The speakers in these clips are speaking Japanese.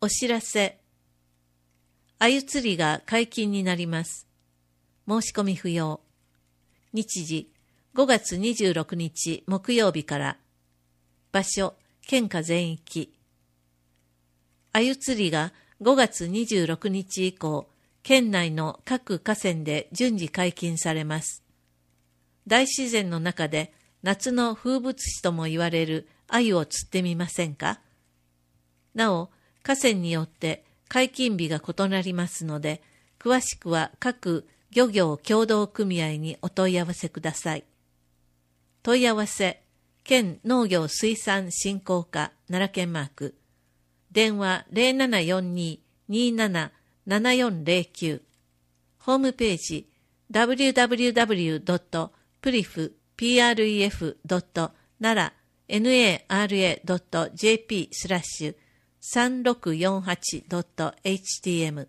お知らせ。鮎釣りが解禁になります。申し込み不要。日時、5月26日木曜日から。場所、県下全域。鮎釣りが5月26日以降、県内の各河川で順次解禁されます。大自然の中で夏の風物詩とも言われる鮎を釣ってみませんか？なお、河川によって解禁日が異なりますので、詳しくは各漁業協同組合にお問い合わせください。問い合わせ、県農業水産振興課奈良県マーク。電話 0742-277409。ホームページ www.pref.nara.jp/3648.htm。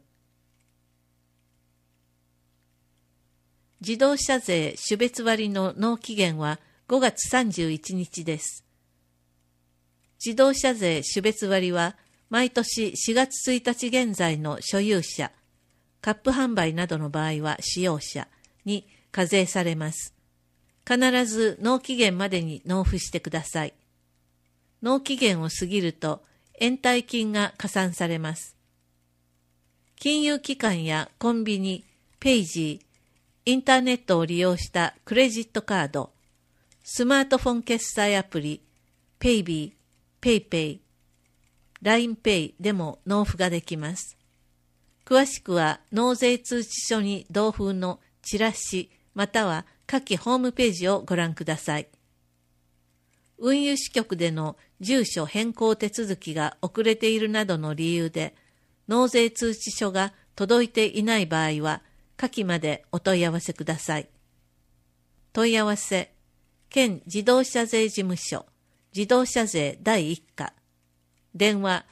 自動車税種別割の納期限は5月31日です。自動車税種別割は毎年4月1日現在の所有者、カップ販売などの場合は使用者に課税されます。必ず納期限までに納付してください。納期限を過ぎると延滞金が加算されます。金融機関やコンビニ、ペイジー、インターネットを利用したクレジットカード、スマートフォン決済アプリ、ペイビー、ペイペイ、LINEPay でも納付ができます。詳しくは納税通知書に同封のチラシまたは下記ホームページをご覧ください。運輸支局での住所変更手続きが遅れているなどの理由で納税通知書が届いていない場合は下記までお問い合わせください。問い合わせ、県自動車税事務所自動車税第1課。電話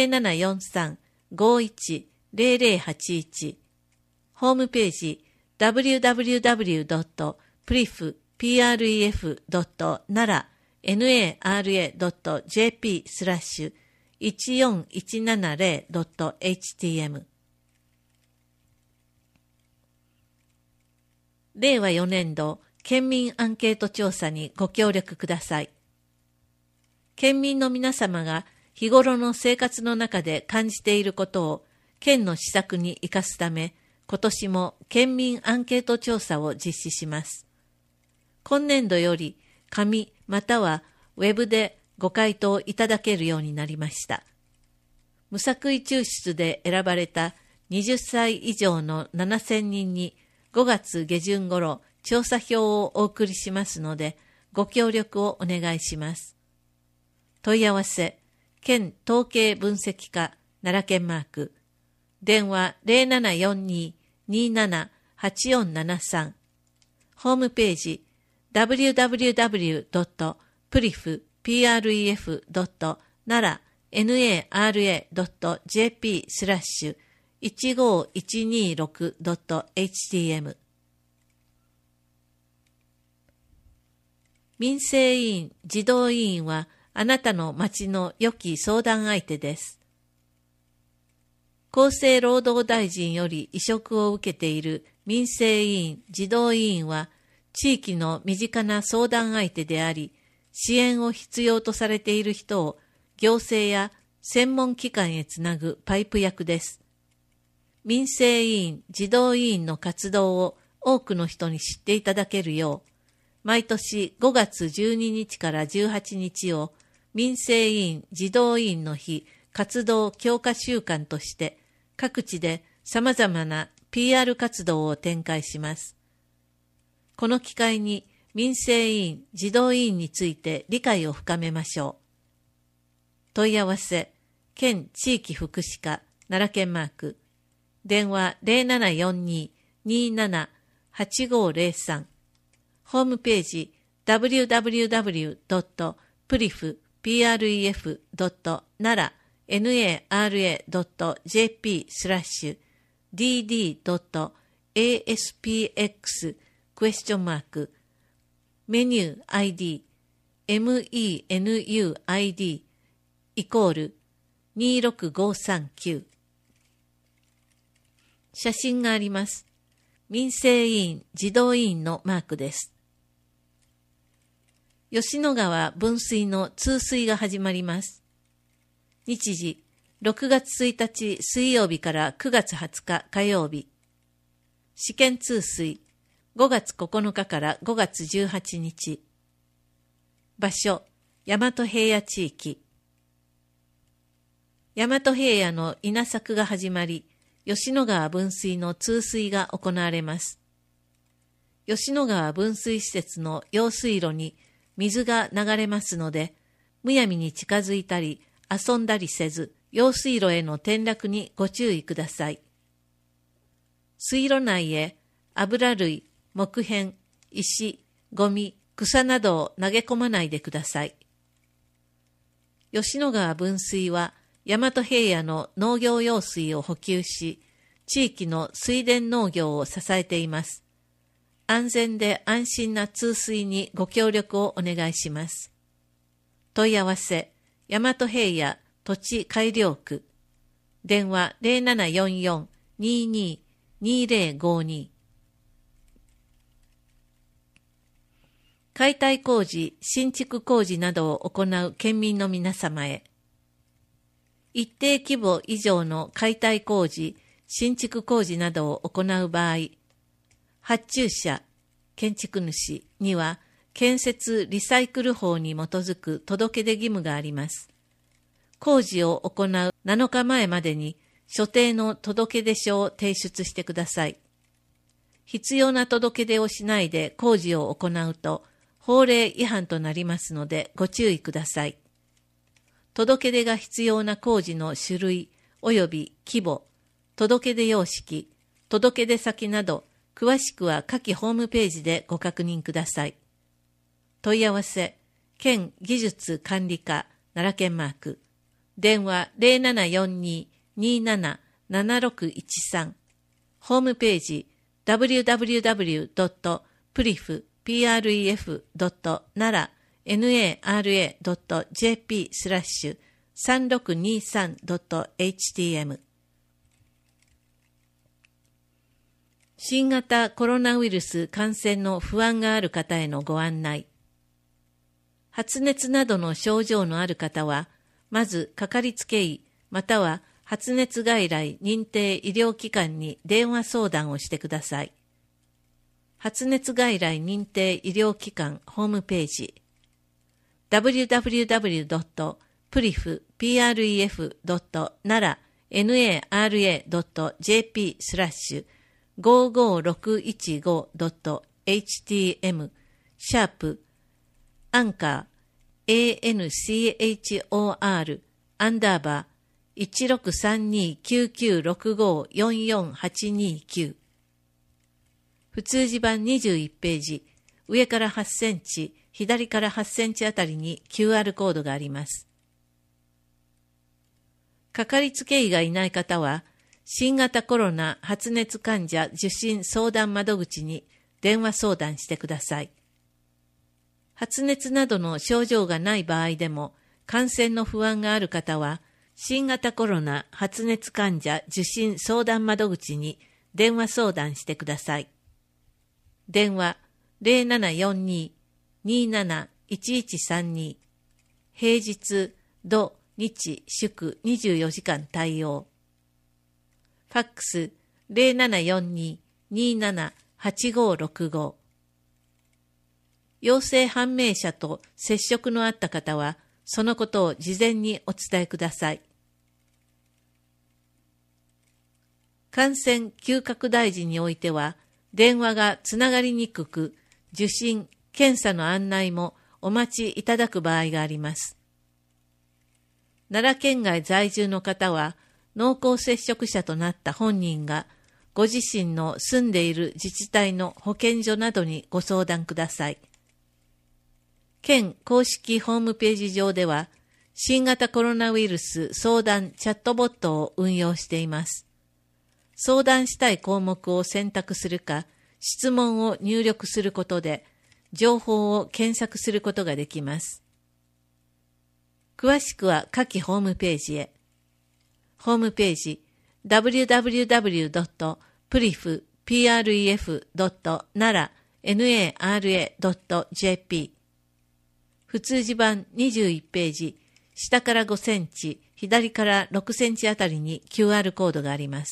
0743-510081。ホームページ www.pref.nara.jp/14170.htm。 令和4年度県民アンケート調査にご協力ください。県民の皆様が日頃の生活の中で感じていることを県の施策に生かすため、今年も県民アンケート調査を実施します。今年度より紙またはウェブでご回答いただけるようになりました。無作為抽出で選ばれた20歳以上の7000人に5月下旬頃調査票をお送りしますので、ご協力をお願いします。問い合わせ、県統計分析課奈良県マーク。電話 0742-278473。ホームページ www.pref.nara.jp/15126.htm。 民生委員、児童委員はあなたの町の良き相談相手です。厚生労働大臣より委嘱を受けている民生委員、児童委員は、地域の身近な相談相手であり、支援を必要とされている人を行政や専門機関へつなぐパイプ役です。民生委員、児童委員の活動を多くの人に知っていただけるよう、毎年5月12日から18日を民生委員、児童委員の日活動強化週間として各地で様々な PR 活動を展開します。この機会に民生委員、児童委員について理解を深めましょう。問い合わせ、県地域福祉課奈良県マーク。電話 0742-278503。ホームページ www.pref.nara.jp/dd.aspx クエスチョンマークメニュー ID MENUID イコール 26539。写真があります。民生委員、児童委員のマークです。吉野川分水の通水が始まります。日時、6月1日水曜日から9月20日火曜日。試験通水、5月9日から5月18日。場所、大和平野地域。大和平野の稲作が始まり、吉野川分水の通水が行われます。吉野川分水施設の用水路に水が流れますので、むやみに近づいたり遊んだりせず、用水路への転落にご注意ください。水路内へ油類、木片、石、ゴミ、草などを投げ込まないでください。吉野川分水は大和平野の農業用水を補給し、地域の水田農業を支えています。安全で安心な通水にご協力をお願いします。問い合わせ、大和平野土地改良区。電話0744-22-2052。解体工事、新築工事などを行う県民の皆様へ。一定規模以上の解体工事、新築工事などを行う場合、発注者、建築主には建設リサイクル法に基づく届け出義務があります。工事を行う7日前までに所定の届け出書を提出してください。必要な届け出をしないで工事を行うと法令違反となりますのでご注意ください。届け出が必要な工事の種類及び規模、届け出様式、届け出先など、詳しくは下記ホームページでご確認ください。問い合わせ、県技術管理課奈良県マーク、電話0742-27-7613、ホームページ www.pref.nara.jp/3623.htm。新型コロナウイルス感染の不安がある方へのご案内。発熱などの症状のある方は、まずかかりつけ医または発熱外来認定医療機関に電話相談をしてください。発熱外来認定医療機関ホームページ www.pref.nara.jp/55615.htm シャープアンカー ANCHOR アンダーバー1632-9965-44829普通字版21ページ、上から8センチ、左から8センチあたりに QR コードがあります。かかりつけ医がいない方は、新型コロナ発熱患者受診相談窓口に電話相談してください。発熱などの症状がない場合でも、感染の不安がある方は、新型コロナ発熱患者受診相談窓口に電話相談してください。電話0742-27-1132平日、土、日、祝24時間対応。ファックス0742-27-8565陽性判明者と接触のあった方は、そのことを事前にお伝えください。感染急拡大時においては、電話がつながりにくく、受診、検査の案内もお待ちいただく場合があります。奈良県外在住の方は、濃厚接触者となった本人が、ご自身の住んでいる自治体の保健所などにご相談ください。県公式ホームページ上では、新型コロナウイルス相談チャットボットを運用しています。相談したい項目を選択するか、質問を入力することで、情報を検索することができます。詳しくは下記ホームページへ。 ホームページ www.pref.nara.jp 普通字版21ページ、下から5センチ、左から6センチあたりに QR コードがあります。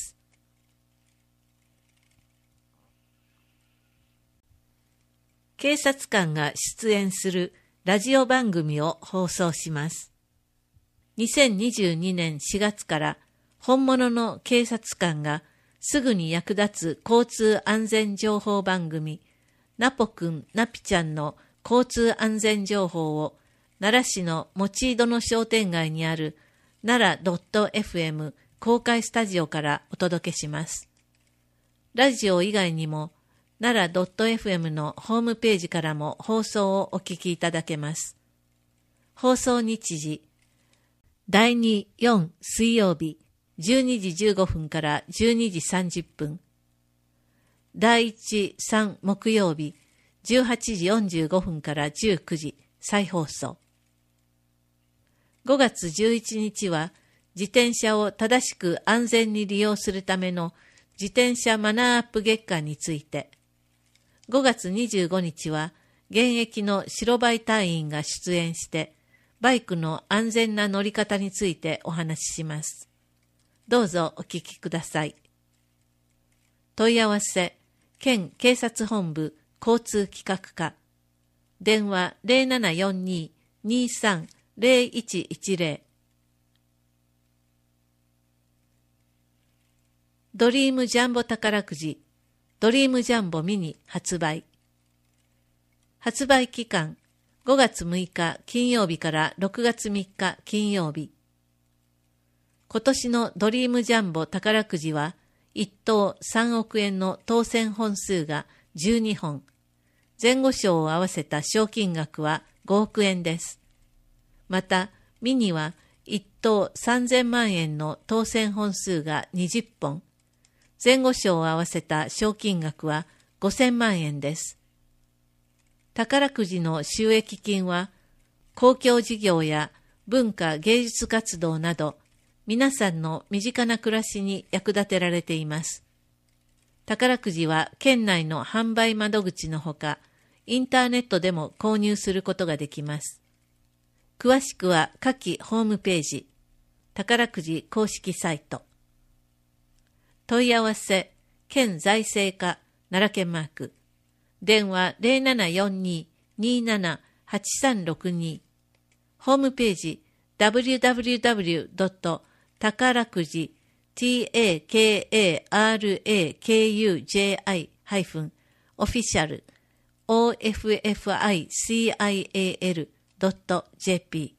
警察官が出演するラジオ番組を放送します。2022年4月から本物の警察官がすぐに役立つ交通安全情報番組ナポくんナピちゃんの交通安全情報を奈良市の用井殿商店街にある奈良 .fm 公開スタジオからお届けします。ラジオ以外にも奈良 .fm のホームページからも放送をお聞きいただけます。放送日時、第2、4水曜日、12時15分から12時30分。第1、3木曜日、18時45分から19時、再放送。5月11日は、自転車を正しく安全に利用するための自転車マナーアップ月間について、5月25日は、現役の白バイ隊員が出演して、バイクの安全な乗り方についてお話しします。どうぞお聞きください。問い合わせ、県警察本部交通企画課、電話 0742-230110。ドリームジャンボ宝くじ、ドリームジャンボミニ発売。発売期間、5月6日金曜日から6月3日金曜日。今年のドリームジャンボ宝くじは、1等3億円の当選本数が12本。前後賞を合わせた賞金額は5億円です。また、ミニは1等3000万円の当選本数が20本。前後賞を合わせた賞金額は5000万円です。宝くじの収益金は、公共事業や文化芸術活動など、皆さんの身近な暮らしに役立てられています。宝くじは県内の販売窓口のほか、インターネットでも購入することができます。詳しくは下記ホームページ、宝くじ公式サイト。問い合わせ、県財政課、奈良県マーク。電話 0742-278362。ホームページ www. 宝くじ takarakuji-official official.jp。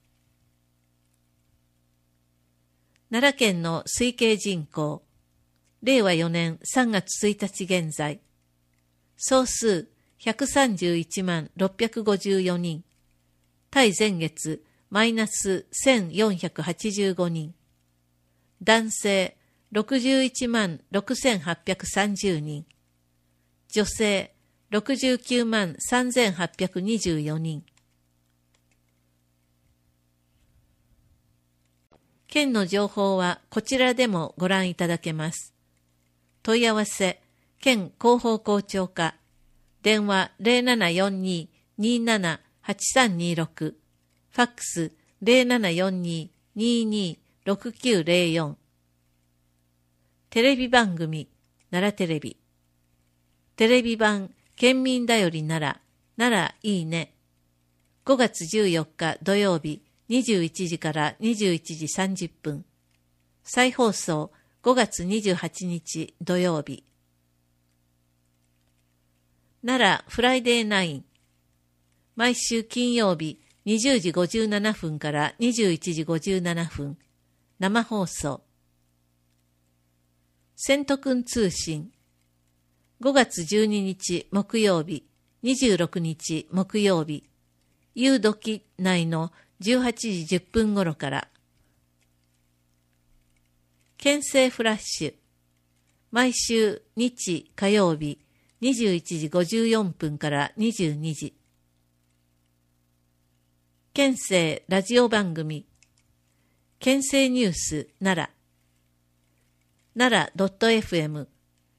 奈良県の推計人口、令和4年3月1日現在、総数131万654人、対前月マイナス1485人、男性61万6830人、女性69万3824人。県の情報はこちらでもご覧いただけます。問い合わせ、県広報校長課、電話 0742-278326、ファックス 0742-226904。テレビ番組、奈良テレビ。テレビ版、県民だより奈良いいね。5月14日土曜日、21時から21時30分。再放送、5月28日土曜日。奈良フライデーナイン。毎週金曜日20時57分から21時57分。生放送。セントくん通信。5月12日木曜日、26日木曜日。夕時内の18時10分頃から。県政フラッシュ。毎週日火曜日21時54分から22時。県政ラジオ番組。県政ニュース奈良。 奈良 .fm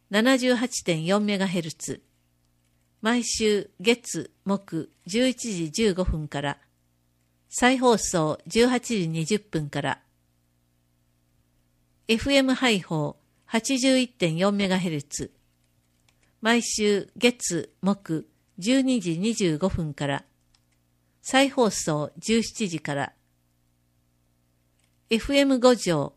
78.4MHz、毎週月木11時15分から、再放送18時20分から、FM 配報 81.4MHz、毎週月木12時25分から、再放送17時から、FM5 条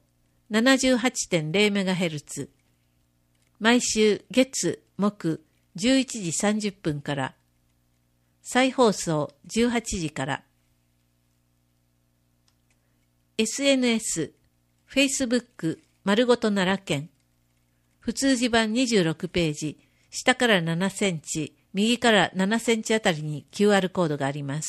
78.0MHz、毎週月木11時30分から、再放送18時から、SNS、Facebook 丸ごと奈良県、普通字版26ページ、下から7センチ、右から7センチあたりに QR コードがあります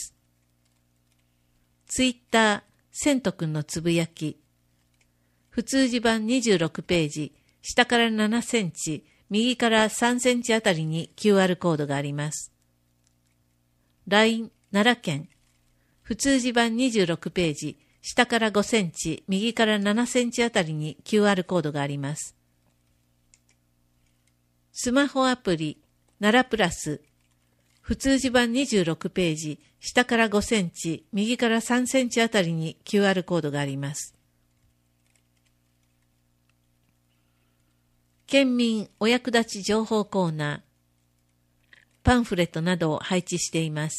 。Twitter、せんとくんのつぶやき、普通字版26ページ、下から7センチ、右から3センチあたりに QR コードがあります。LINE 奈良県、普通字版26ページ、下から5センチ、右から7センチあたりに QR コードがあります。スマホアプリ、奈良プラス、普通字版26ページ、下から5センチ、右から3センチあたりに QR コードがあります。県民お役立ち情報コーナー、パンフレットなどを配置しています。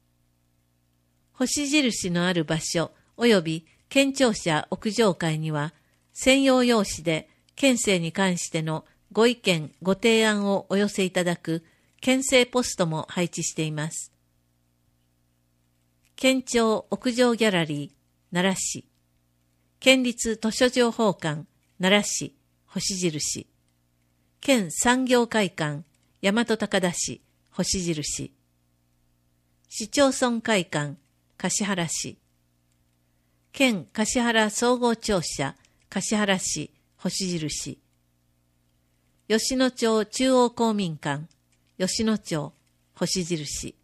星印のある場所及び県庁舎屋上階には、専用用紙で県政に関してのご意見ご提案をお寄せいただく県政ポストも配置しています。県庁屋上ギャラリー奈良市、県立図書情報館奈良市星印、県産業会館大和高田市星印、市町村会館橿原市、県橿原総合庁舎橿原市星印、吉野町中央公民館吉野町星印、